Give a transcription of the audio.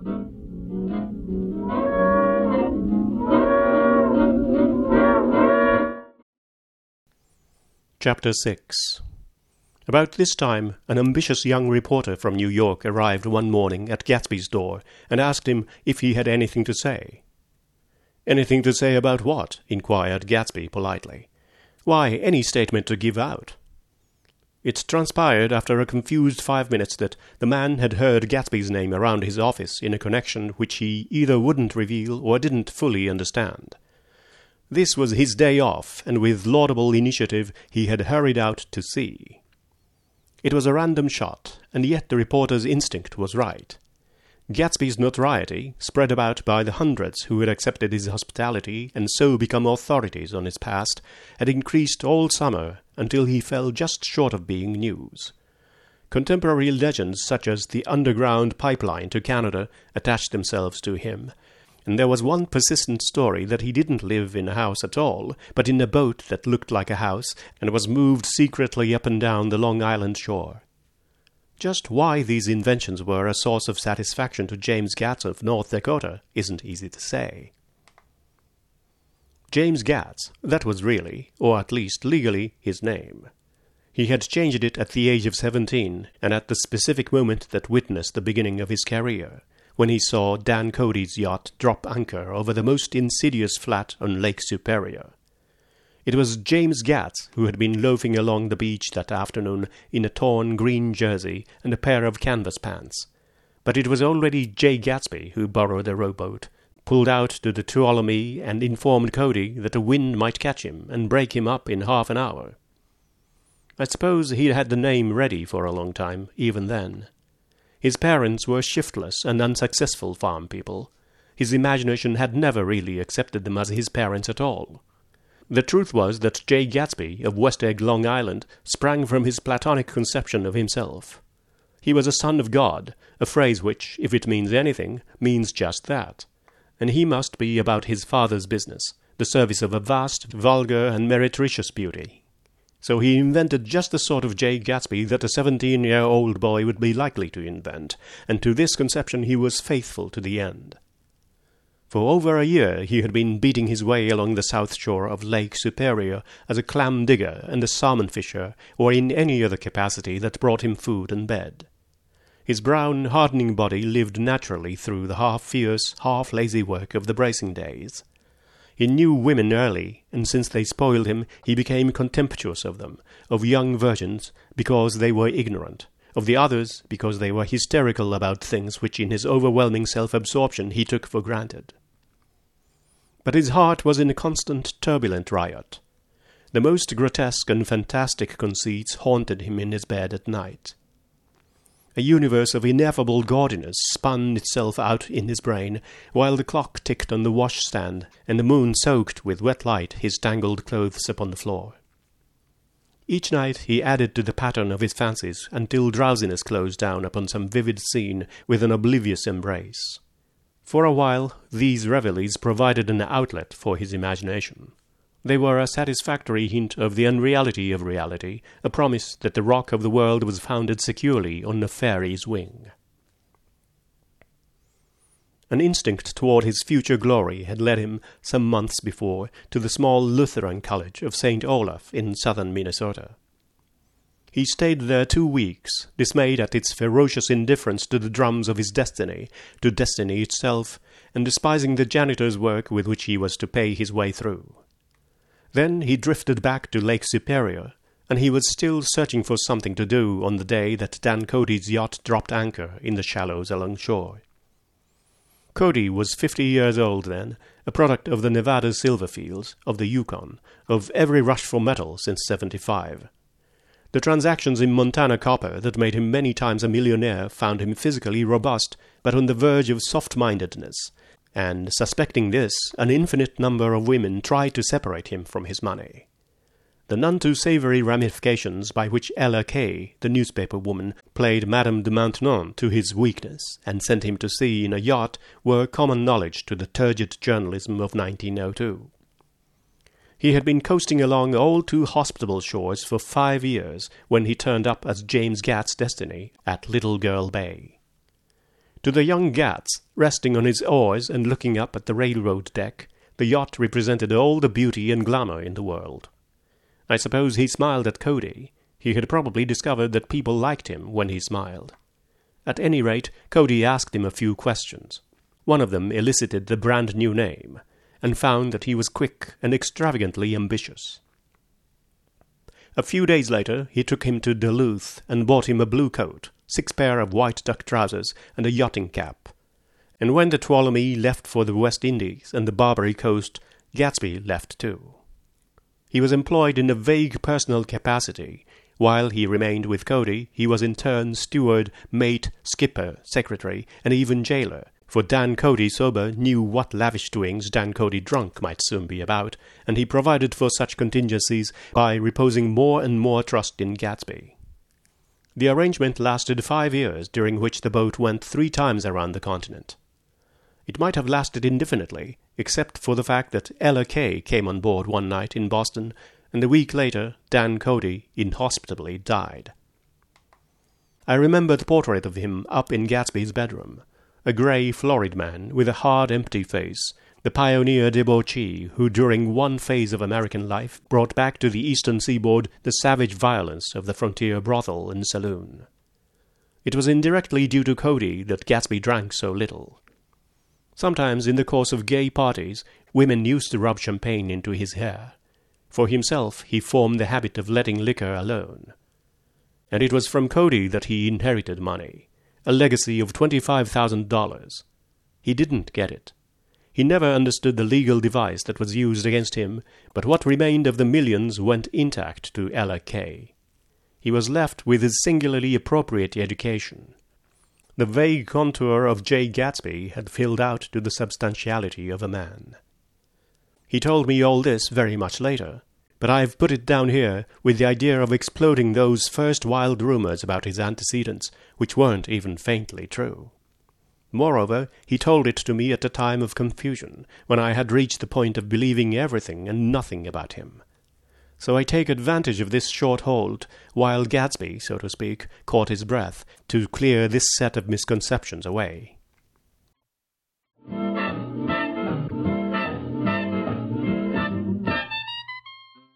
Chapter 6. About this time, an ambitious young reporter from New York arrived one morning at Gatsby's door and asked him if he had anything to say. "Anything to say about what?" inquired Gatsby politely. "Why, any statement to give out." It transpired after a confused 5 minutes that the man had heard Gatsby's name around his office in a connection which he either wouldn't reveal or didn't fully understand. This was his day off, and with laudable initiative he had hurried out to see. It was a random shot, and yet the reporter's instinct was right. Gatsby's notoriety, spread about by the hundreds who had accepted his hospitality and so become authorities on his past, had increased all summer until he fell just short of being news. Contemporary legends such as the underground pipeline to Canada attached themselves to him, and there was one persistent story that he didn't live in a house at all, but in a boat that looked like a house and was moved secretly up and down the Long Island shore. Just why these inventions were a source of satisfaction to James Gatz of North Dakota isn't easy to say. James Gatz, that was really, or at least legally, his name. He had changed it at the age of 17, and at the specific moment that witnessed the beginning of his career, when he saw Dan Cody's yacht drop anchor over the most insidious flat on Lake Superior. It was James Gatz who had been loafing along the beach that afternoon in a torn green jersey and a pair of canvas pants. But it was already Jay Gatsby who borrowed a rowboat, pulled out to the Tuolumne, and informed Cody that the wind might catch him and break him up in half an hour. I suppose he'd had the name ready for a long time, even then. His parents were shiftless and unsuccessful farm people. His imagination had never really accepted them as his parents at all. The truth was that Jay Gatsby of West Egg, Long Island, sprang from his Platonic conception of himself. He was a son of God, a phrase which, if it means anything, means just that. And he must be about his father's business, the service of a vast, vulgar, and meretricious beauty. So he invented just the sort of Jay Gatsby that a 17-year-old boy would be likely to invent, and to this conception he was faithful to the end. For over a year he had been beating his way along the south shore of Lake Superior as a clam digger and a salmon fisher, or in any other capacity that brought him food and bed. His brown, hardening body lived naturally through the half-fierce, half-lazy work of the bracing days. He knew women early, and since they spoiled him, he became contemptuous of them, of young virgins, because they were ignorant, of the others, because they were hysterical about things which in his overwhelming self-absorption he took for granted. But his heart was in a constant turbulent riot. The most grotesque and fantastic conceits haunted him in his bed at night. A universe of ineffable gaudiness spun itself out in his brain, while the clock ticked on the washstand, and the moon soaked with wet light his tangled clothes upon the floor. Each night he added to the pattern of his fancies until drowsiness closed down upon some vivid scene with an oblivious embrace. For a while these reveries provided an outlet for his imagination. They were a satisfactory hint of the unreality of reality, a promise that the rock of the world was founded securely on a fairy's wing. An instinct toward his future glory had led him, some months before, to the small Lutheran college of St. Olaf in southern Minnesota. He stayed there 2 weeks, dismayed at its ferocious indifference to the drums of his destiny, to destiny itself, and despising the janitor's work with which he was to pay his way through. Then he drifted back to Lake Superior, and he was still searching for something to do on the day that Dan Cody's yacht dropped anchor in the shallows along shore. Cody was 50 years old then, a product of the Nevada silver fields, of the Yukon, of every rush for metal since '75. The transactions in Montana copper that made him many times a millionaire found him physically robust, but on the verge of soft-mindedness, and, suspecting this, an infinite number of women tried to separate him from his money. The none-too-savory ramifications by which Ella Kay, the newspaper woman, played Madame de Maintenon to his weakness and sent him to sea in a yacht were common knowledge to the turgid journalism of 1902. He had been coasting along all too hospitable shores for 5 years when he turned up as James Gatz's destiny at Little Girl Bay. To the young Gatz, Resting on his oars and looking up at the railroad deck, the yacht represented all the beauty and glamour in the world. I suppose he smiled at Cody. He had probably discovered that people liked him when he smiled. At any rate, Cody asked him a few questions. One of them elicited the brand-new name, and found that he was quick and extravagantly ambitious. A few days later, he took him to Duluth and bought him a blue coat, 6 pair of white duck trousers, and a yachting cap. And when the Tuolumne left for the West Indies and the Barbary Coast, Gatsby left too. He was employed in a vague personal capacity. While he remained with Cody, he was in turn steward, mate, skipper, secretary, and even jailer, for Dan Cody sober knew what lavish doings Dan Cody drunk might soon be about, and he provided for such contingencies by reposing more and more trust in Gatsby. The arrangement lasted 5 years, during which the boat went 3 times around the continent. It might have lasted indefinitely, except for the fact that Ella Kay came on board one night in Boston, and a week later Dan Cody inhospitably died. I remember the portrait of him up in Gatsby's bedroom, a grey, florid man with a hard, empty face, the pioneer debauchee who during one phase of American life brought back to the eastern seaboard the savage violence of the frontier brothel and saloon. It was indirectly due to Cody that Gatsby drank so little. Sometimes in the course of gay parties, women used to rub champagne into his hair. For himself, he formed the habit of letting liquor alone. And it was from Cody that he inherited money, a legacy of $25,000. He didn't get it. He never understood the legal device that was used against him, but what remained of the millions went intact to Ella Kay. He was left with his singularly appropriate education. The vague contour of J. Gatsby had filled out to the substantiality of a man. He told me all this very much later, but I've put it down here with the idea of exploding those first wild rumors about his antecedents, which weren't even faintly true. Moreover, he told it to me at a time of confusion, when I had reached the point of believing everything and nothing about him. So I take advantage of this short hold, while Gatsby, so to speak, caught his breath, to clear this set of misconceptions away.